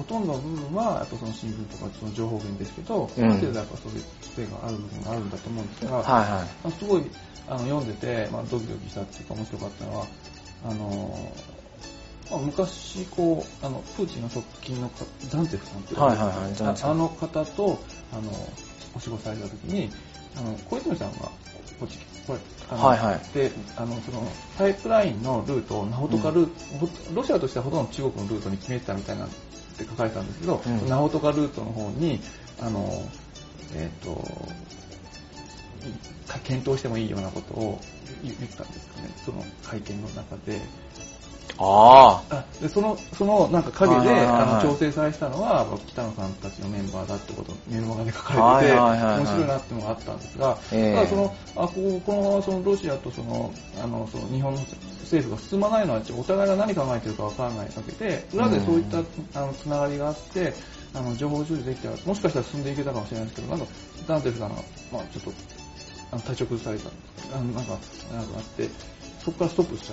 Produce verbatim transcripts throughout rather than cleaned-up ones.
とんどの部分はやっぱその新聞とかその情報源ですけど、 うん、 ある程度やっぱそういう癖がある部分があるんだと思うんですが、 はいはい、 すごいあの読んでて、まあ、ドキドキしたっていうか面白かったのは、あのまあ、昔こうあのプーチンの側近のザンツェフさんっていう、はいはいはい、あ, あの方とあのお仕事された時に、あの小泉さんがこっちこれあの、はいはい、であのそのパイプラインのルートをナホトカルート、うん、ロシアとしてはほとんど中国のルートに決めてたみたいなって書かれたんですけど、うん、ナホトカルートの方にあのえっ、ー、と検討してもいいようなことを言ったんですかね、その会見の中で。 ああ。 で、その、その、なんか影で、あの、調整されてたのは、北野さんたちのメンバーだってことをメルマガで書かれてて、面白いなっていうのがあったんですが、えー、ただその、あ、ここの、その、ロシアとその、あの、その、日本の政府が進まないのは、お互いが何考えてるかわからないわけで、裏でそういった、あの、つながりがあって、あの、情報収集できたら、もしかしたら進んでいけたかもしれないですけど、なんか、ダンテルさんが、まあちょっと、あの、体調崩された、あの、なんか、なんかあって、そこからストップしちゃった。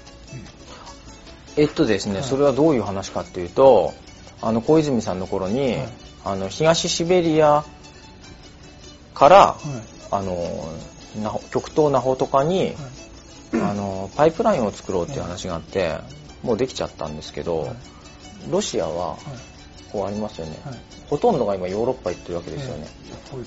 えっとですね、はい、それはどういう話かっていうと、あの小泉さんの頃に、はい、あの東シベリアから、はい、あの極東ナホトカに、はい、あのパイプラインを作ろうっていう話があって、はい、もうできちゃったんですけど、はい、ロシアは、こうありますよね、はい、ほとんどが今ヨーロッパ行ってるわけですよね。はい、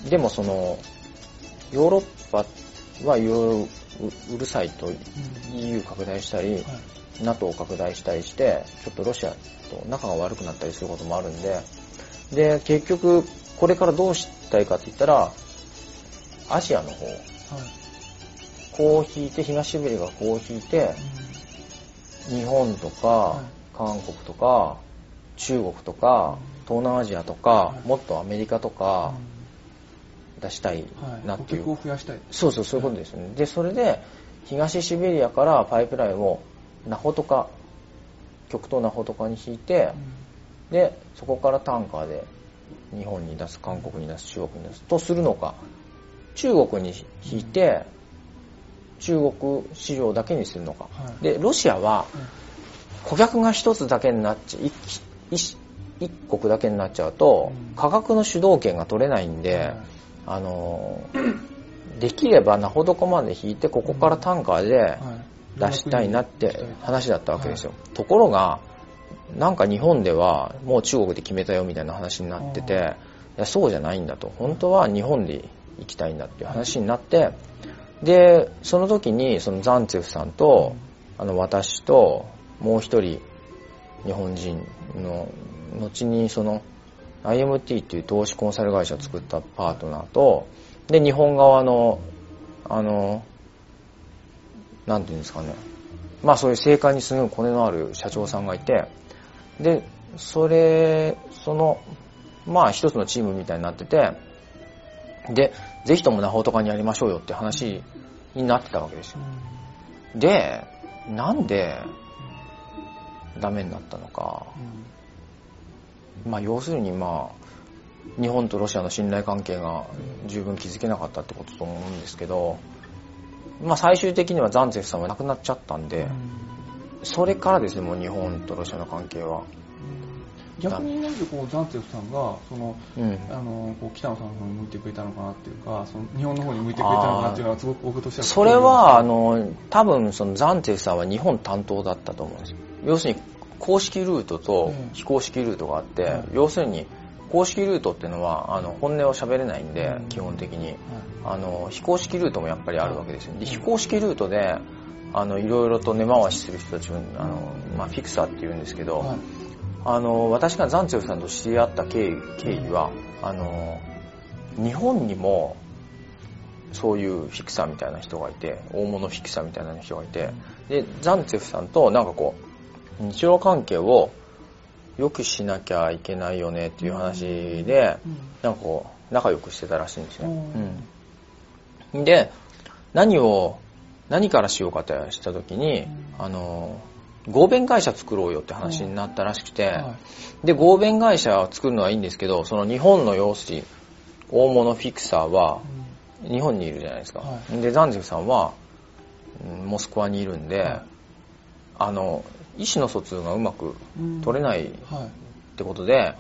でもそのヨーロッパはいろいろうるさいと イーユー 拡大したり、はい、NATO を拡大したりして、ちょっとロシアと仲が悪くなったりすることもあるんで、で、結局、これからどうしたいかって言ったら、アジアの方、はい、こう引いて、東シベリアがこう引いて、うん、日本とか、はい、韓国とか、中国とか、東南アジアとか、はい、もっとアメリカとか、うん、出したいなっていう。 はい、顧客を増やしたい。 そうそう、そういうことですよね。はい、で、それで、東シベリアからパイプラインをナホトカ、極東ナホトカに引いて、うん、でそこからタンカーで日本に出す、韓国に出す、中国に出すとするのか、中国に引いて、うん、中国市場だけにするのか、はい、でロシアは顧客が一つだけになっちゃう、一, 一国だけになっちゃうと、うん、価格の主導権が取れないんで、はい、あのできればナホトカまで引いて、ここからタンカーで、はい、出したいなって話だったわけですよ。はい、ところがなんか日本ではもう中国で決めたよみたいな話になってて、いやそうじゃないんだと、本当は日本で行きたいんだっていう話になって、でその時にそのザンツェフさんと、あの私ともう一人日本人の後にその アイエムティー っていう投資コンサル会社を作ったパートナーと、で日本側のあのなんていうんですかね、まあそういう政界にすごいコネのある社長さんがいて、でそれそのまあ一つのチームみたいになってて、でぜひともナホトカにやりましょうよって話になってたわけですよ。でなんでダメになったのか、まあ要するにまあ日本とロシアの信頼関係が十分築けなかったってことと思うんですけど、まあ最終的にはザンツェフさんは亡くなっちゃったんで、うん、それからですね、もう日本とロシアの関係は。 うん、逆になんでこうザンツェフさんがその、うん、あのこう北野さんの方に向いてくれたのかなっていうか、その日本の方に向いてくれたのかなっていうのはすごく僕としては。 それはあの多分そのザンツェフさんは日本担当だったと思うんですよ。要するに公式ルートと非公式ルートがあって、うん、要するに公式ルートっていうのはあの本音を喋れないんで、うん、基本的に、うん、あの非公式ルートもやっぱりあるわけですよ。で非公式ルートであのいろいろと根回しする人たちをあの、まあ、フィクサーって言うんですけど、はい、あの私がザンツェフさんと知り合った経緯、経緯はあの日本にもそういうフィクサーみたいな人がいて、大物フィクサーみたいな人がいて、でザンツェフさんとなんかこう日露関係を良くしなきゃいけないよねっていう話で、うん、なんかこう仲良くしてたらしいんですよ、うん、で何を何からしようかってした時に、うん、あの合弁会社作ろうよって話になったらしくて、うんはい、で合弁会社を作るのはいいんですけど、その日本の要するに大物フィクサーは日本にいるじゃないですか、はい、でザンツェフさんはモスクワにいるんで、はい、あの意思の疎通がうまく取れないってことで、はい、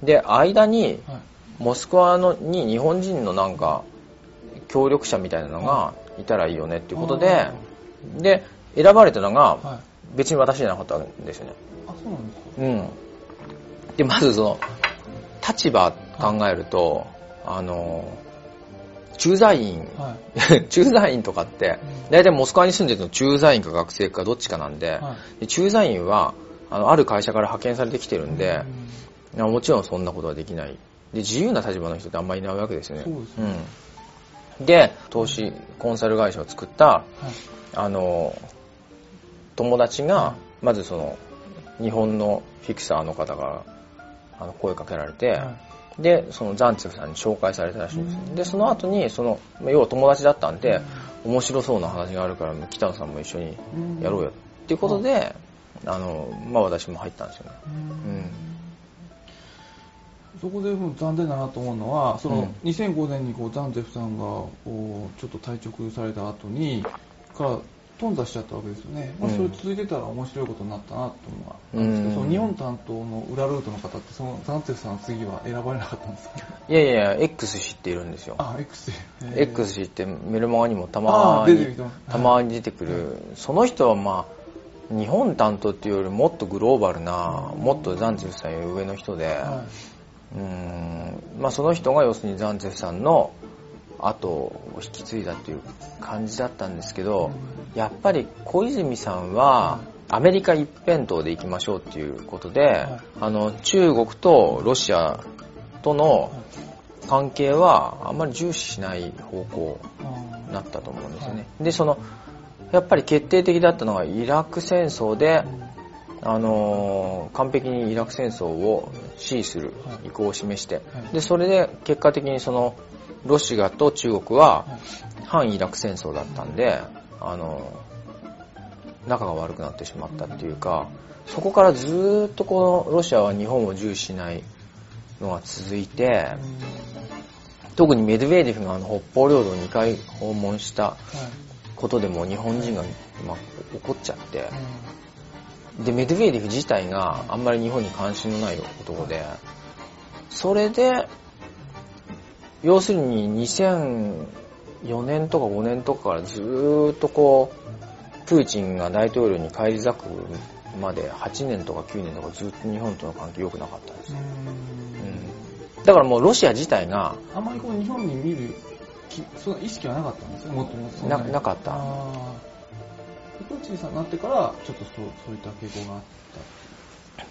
で、間に、モスクワのに日本人のなんか、協力者みたいなのがいたらいいよねっていうことで、で、選ばれたのが、別に私じゃなかったんですよね。 あ、そうなんですか。 うん。で、まずその、立場考えると、はい、あの、駐在員、はい、駐在員とかって、大体モスクワに住んでるの駐在員か学生かどっちかなんで、はい、で駐在員はあの、ある会社から派遣されてきてるんで、うん、もちろんそんなことはできない。で、自由な立場の人ってあんまりいないわけですよね。 そうですね。 うん。で、投資コンサル会社を作った、はい、あの、友達が、はい、まずその、日本のフィクサーの方からあの声かけられて、はい、で、そのザンツェフさんに紹介されたらしいんですよ。で、その後に、その、要は友達だったんで、面白そうな話があるから、北野さんも一緒にやろうよっていうことで、あの、まあ私も入ったんですよね。うん。 そこで残念だなと思うのは、そのにせんごねんにこうザンツェフさんがこうちょっと退職された後に、から頓挫しちゃったわけですよね。まあ、それ続いてたら面白いことになったなと思うのがあるんですけど、その日本担当の裏ルートの方って、そのザンツェフさんの次は選ばれなかったんですか？ いやいや、X 氏っているんですよ。 あ、X 氏。 X 氏ってメルマガにもたまに、たまに出てくる。その人はまあ、日本担当っていうよりもっとグローバルな、もっとザンツェフさんより上の人で、はい、うーん、まあその人が要するにザンツェフさんの後を引き継いだっていう感じだったんですけど、やっぱり小泉さんはアメリカ一辺倒で行きましょうっていうことで、はい、あの中国とロシアとの関係はあんまり重視しない方向になったと思うんですよね。で、そのやっぱり決定的だったのがイラク戦争で、あのー、完璧にイラク戦争を支持する意向を示して、でそれで結果的にそのロシアと中国は反イラク戦争だったんで、あのー、仲が悪くなってしまったっていうか、そこからずーっとこのロシアは日本を重視しないのが続いて、特にメドベージェフがあの北方領土をにかい訪問したことでも日本人が、まあ、怒っちゃって、でメドベージェフ自体があんまり日本に関心のない男で、それで要するににせんよねんとかごねんとかからずーっとこうプーチンが大統領に返り咲くまではちねんとかきゅうねんとかずっと日本との関係良くなかったんですよ。うん、だからもうロシア自体があんまりこう日本に見るその意識はなかったんですよ、もっともっと。 な, なかった。 プーチンさんになってからちょっとそう、そういった傾向があった。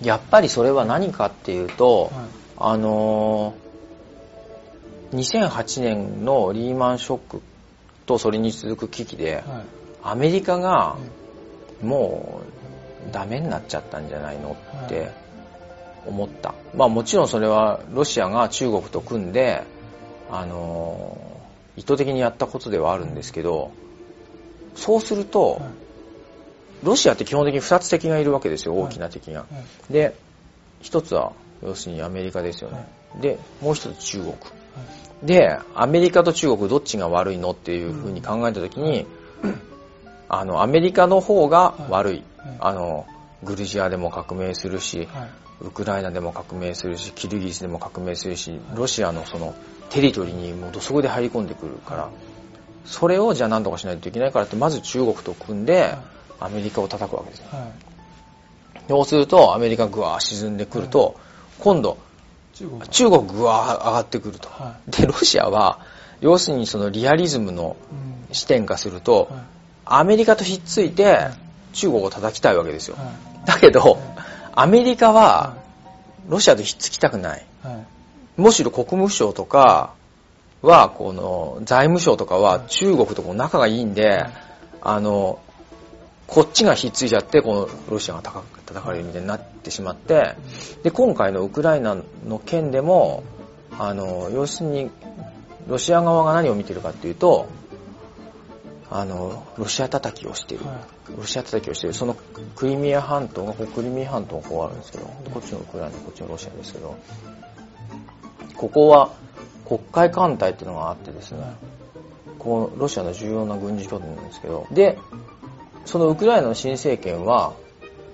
やっぱりそれは何かっていうと、はい、あのー、にせんはちねんのリーマンショックとそれに続く危機で、はい、アメリカがもうダメになっちゃったんじゃないのって思った。はい、まあもちろんそれはロシアが中国と組んで、あのー、意図的にやったことではあるんですけど、そうすると、はい、ロシアって基本的にふたつ敵がいるわけですよ、大きな敵が。はいはい、で、一つは要するにアメリカですよね。はい、で、もう一つ中国。はい、で、アメリカと中国どっちが悪いのっていうふうに考えたときに、うん、あの、アメリカの方が悪い。はいはい、あの、グルジアでも革命するし、はい、ウクライナでも革命するし、キルギスでも革命するし、ロシアのそのテリトリーにもうそこで入り込んでくるから、それをじゃあ何とかしないといけないからって、まず中国と組んでアメリカを叩くわけですよ。はい、そうするとアメリカがぐわー沈んでくると、はい、今度中国、中国ぐわー上がってくると。はい、で、ロシアは要するにそのリアリズムの視点化すると、はい、アメリカとひっついて中国を叩きたいわけですよ。はい、だけど、はい、アメリカはロシアとひっつきたくない。はい、むしろ国務省とかは、この財務省とかは中国とこう仲がいいんで、はい、あの、こっちがひっついちゃって、このロシアが叩かれるみたいになってしまって、で、今回のウクライナの件でも、あの、要するに、ロシア側が何を見てるかっていうと、あの、ロシア叩きをしている。ロシア叩きをしている。そのクリミア半島が、こうクリミア半島がこうあるんですけど、こっちのウクライナ、こっちのロシアですけど、ここは黒海艦隊っていうのがあってですね、こうロシアの重要な軍事拠点なんですけど、で、そのウクライナの新政権は、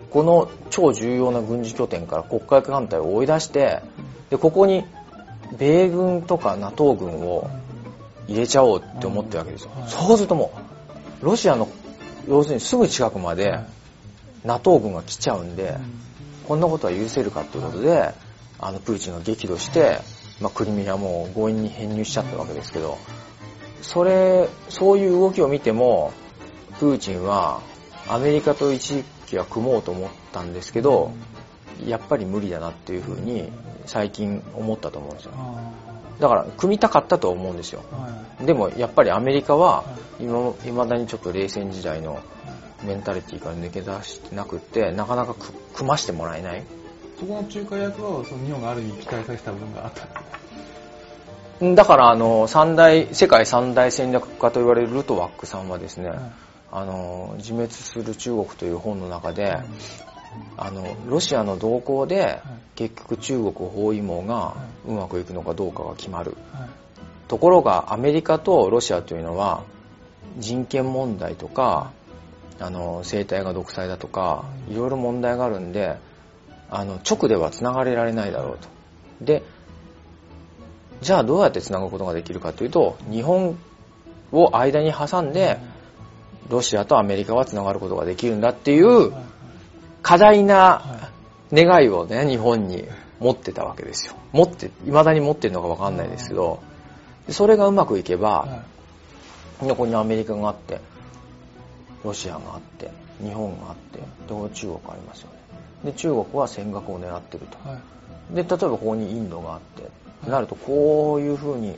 この超重要な軍事拠点から黒海艦隊を追い出して、でここに米軍とか ナトー 軍を入れちゃおうって思ってるわけですよ。そうするともうロシアの要するにすぐ近くまで ナトー 軍が来ちゃうんで、こんなことは許せるかっていうことで、あのプーチンが激怒して、まあ、クリミアも強引に編入しちゃったわけですけど、それそういう動きを見てもプーチンはアメリカと一時期は組もうと思ったんですけど、やっぱり無理だなっていうふうに最近思ったと思うんですよ。だから組みたかったと思うんですよ。でもやっぱりアメリカは今未だにちょっと冷戦時代のメンタリティから抜け出してなくって、なかなか組ましてもらえない。 そこの仲介役はその日本がある意味期待された部分があったんですね。だからあの三大世界三大戦略家と言われるルトワックさんはですね、はい、あの自滅する中国という本の中で、はい、あのロシアの動向で、はい、結局中国包囲網がうまくいくのかどうかが決まる、はい、ところがアメリカとロシアというのは人権問題とかあの生態が独裁だとかいろいろ問題があるんで、あの直ではつながれられないだろうと。でじゃあどうやってつなぐことができるかというと、日本を間に挟んでロシアとアメリカはつながることができるんだっていう過大な願いをね、日本に持ってたわけですよ。持って未だに持ってるのか分かんないですけど、それがうまくいけば、ここにアメリカがあってロシアがあって日本があってで中国ありますよね。で中国は尖閣を狙ってると、で例えばここにインドがあってなると、こういうふうに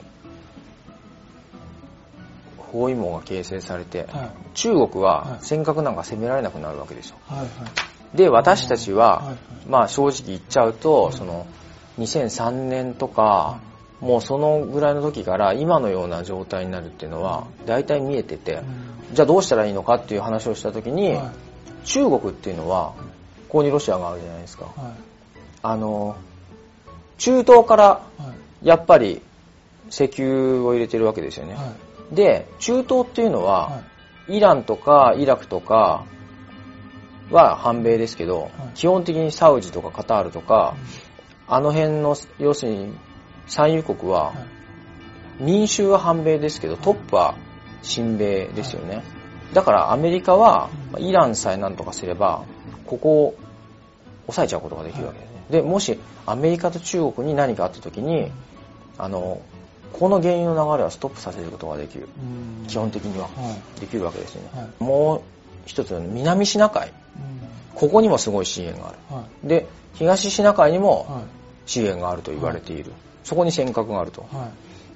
包囲網が形成されて、はい、中国は尖閣なんか攻められなくなるわけですよ。はいはい、で私たちは、はいはい、まあ正直言っちゃうと、はい、そのにせんさんねんとか、はい、もうそのぐらいの時から今のような状態になるっていうのは大体見えてて、うん、じゃあどうしたらいいのかっていう話をした時に、はい、中国っていうのはここにロシアがあるじゃないですか。はい、あの中東からやっぱり石油を入れてるわけですよね。はい、で中東っていうのは、はい、イランとかイラクとかは反米ですけど、はい、基本的にサウジとかカタールとか、うん、あの辺の要するに産油国は、はい、民衆は反米ですけどトップは親米ですよね。はい、だからアメリカは、うん、イランさえ何とかすればここを抑えちゃうことができるわけですね。はい、でもしアメリカと中国に何かあった時に、あのこの原油の流れはストップさせることができる、基本的には、はい、できるわけですよね。はい、もう一つの南シナ海、ここにもすごい資源がある。はい、で東シナ海にも資源があると言われている。はい、そこに尖閣があると。はい、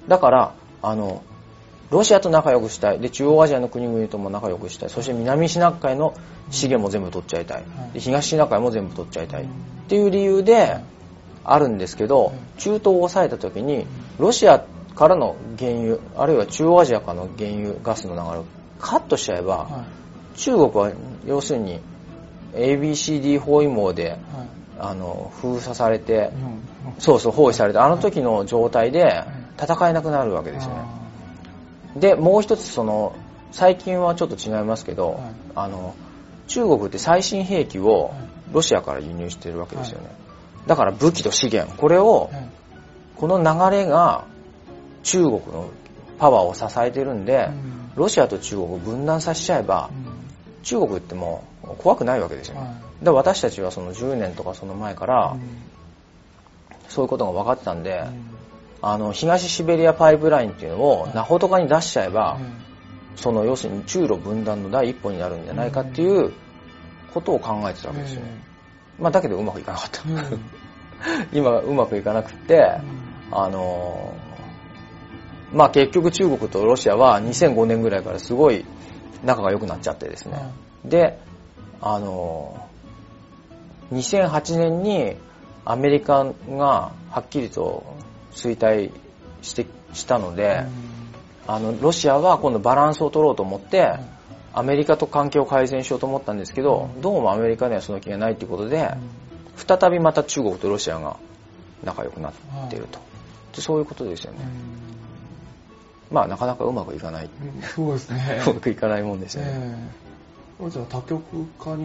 だからあのロシアと仲良くしたい。で中央アジアの国々とも仲良くしたい。そして南シナ海の資源も全部取っちゃいたい。で東シナ海も全部取っちゃいたい。っていう理由であるんですけど、中東を抑えた時にロシアからの原油、あるいは中央アジアからの原油ガスの流れをカットしちゃえば、中国は要するに エービーシーディー 包囲網で、あの封鎖されて、そうそう包囲されて、あの時の状態で戦えなくなるわけですよね。でもう一つ、その最近はちょっと違いますけど、はい、あの中国って最新兵器をロシアから輸入しているわけですよね。はい、だから武器と資源、これを、はい、この流れが中国のパワーを支えてるんで、うん、ロシアと中国を分断させちゃえば、うん、中国ってもう怖くないわけですよね。はい、で私たちはそのじゅうねんとかその前から、うん、そういうことが分かってたんで、うん、あの東シベリアパイプラインっていうのをナホトカに出しちゃえば、うん、その要するに中ロ分断の第一歩になるんじゃないかっていうことを考えてたわけですよね。うん、まあだけどうまくいかなかった。うん、今うまくいかなくって、うん、あのまあ結局中国とロシアはにせんごねんぐらいからすごい仲が良くなっちゃってですね。うん、で、あのにせんはちねんにアメリカがはっきりと衰退してしたので、うん、あのロシアは今度バランスを取ろうと思って、うん、アメリカと関係を改善しようと思ったんですけど、うん、どうもアメリカにはその気がないということで、うん、再びまた中国とロシアが仲良くなっていると、でそういうことですよね。うん、まあなかなかうまくいかない、 うん、そうですねうまくいかないもんですよね。 えー、じゃあ多極化にはな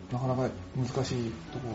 なかなか難しいところがあるんですかね。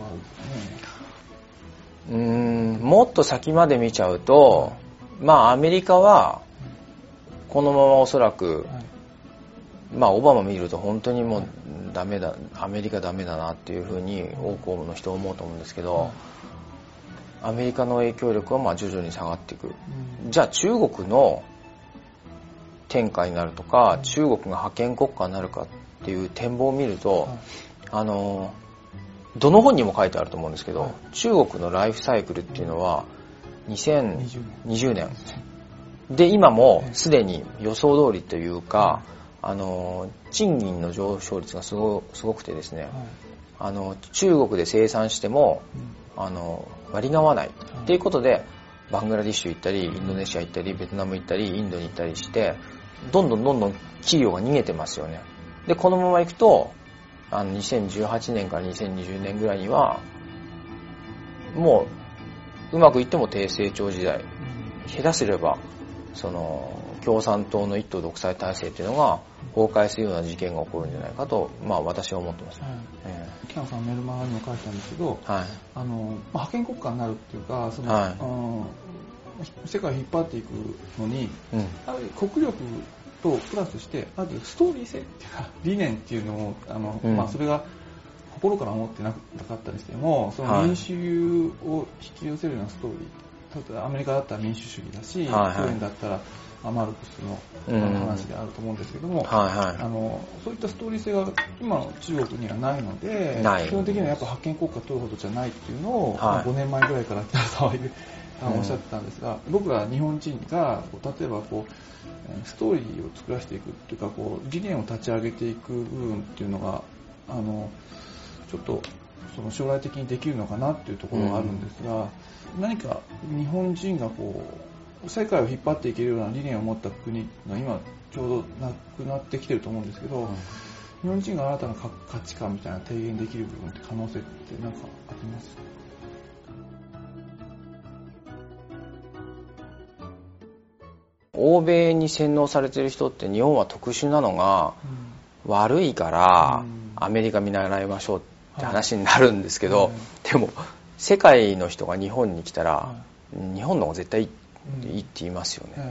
うーん、もっと先まで見ちゃうと、まあアメリカはこのままおそらく、はい、まあオバマ見ると本当にもうダメだ、アメリカダメだなっていうふうに多くの人は思うと思うんですけど、アメリカの影響力はまあ徐々に下がっていく。じゃあ中国の天下になるとか、中国が覇権国家になるかっていう展望を見ると、あのどの本にも書いてあると思うんですけど、はい、中国のライフサイクルっていうのはにせんにじゅうねんで、今もすでに予想通りというか、あの賃金の上昇率がすご、すごくてですね、はい、あの中国で生産しても、うん、あの割が合わないっていうことで、バングラディッシュ行ったりインドネシア行ったりベトナム行ったりインドに行ったりして、どんどんどんどん企業が逃げてますよね。でこのまま行くとあのにせんじゅうはちねんからにせんにじゅうねんぐらいにはもううまくいっても低成長時代、下手すればその共産党の一党独裁体制というのが崩壊するような事件が起こるんじゃないかと、まあ、私は思ってます。はい、 えー、北野さんメルマガにも書いてたんですけど、はい、あのまあ、覇権国家になるっていうかその、はい、あの世界を引っ張っていくのに、うん、ある国力とプラスしてあるストーリー性っていうか理念っていうのをあの、うん、まあ、それが心から思ってなかったりしてもその民主を引き寄せるようなストーリー、例えばアメリカだったら民主主義だし、ソ連だったらマルクスの話であると思うんですけども、はいはい、あのそういったストーリー性が今の中国にはないので、基本的にはやっぱ覇権国家取るほどじゃないっていうのを、はい、ごねんまえぐらいから北野さんはおっしゃってたんですが、うん、僕ら日本人が例えばこうストーリーを作らせていくっていうかこう理念を立ち上げていく部分っていうのがあのちょっとその将来的にできるのかなっていうところがあるんですが、うん、何か日本人がこう世界を引っ張っていけるような理念を持った国が今ちょうどなくなってきてると思うんですけど、うん、日本人が新たな価値観みたいな提言できる部分って可能性って何かありますか？ 欧米に洗脳されてる人って日本は特殊なのが、うん、悪いから、うん、アメリカ見習いましょうって話になるんですけど、はい、でも世界の人が日本に来たら、はい、日本の方が絶対いいって言いますよね。はい、